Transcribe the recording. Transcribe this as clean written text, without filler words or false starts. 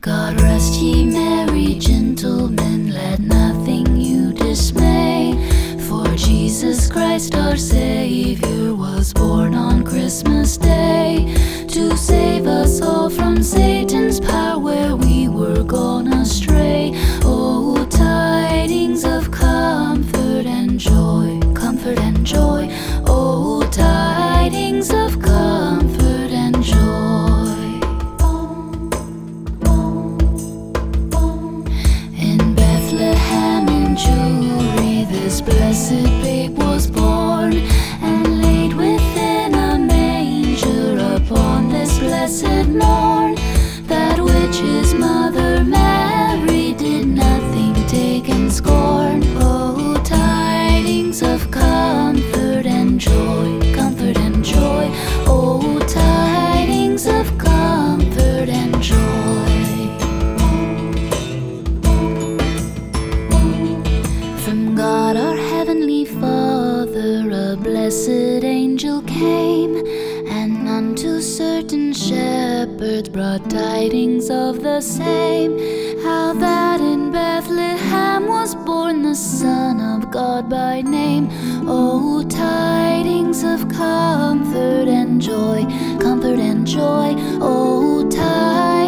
God rest ye merry gentlemen, let nothing you dismay. For Jesus Christ our Savior was born on Christmas Day, to save us all from Satan's power where we were gone astray. Oh, tidings of comfort and joy, comfort and joy. Oh, tidings of comfort and joy. In Bethlehem in Jewry this blessed babe was born, and laid within a manger upon this blessed morn. That which his mother Mary did nothing take and scorn. Oh, tidings of comfort and joy, comfort and joy. Oh, tidings of comfort and joy. From God our heavenly Father a blessed angel came, and unto certain shepherds brought tidings of the same, how that in Bethlehem was born the Son of God by name. Oh, tidings of comfort and joy, comfort and joy. Oh, tidings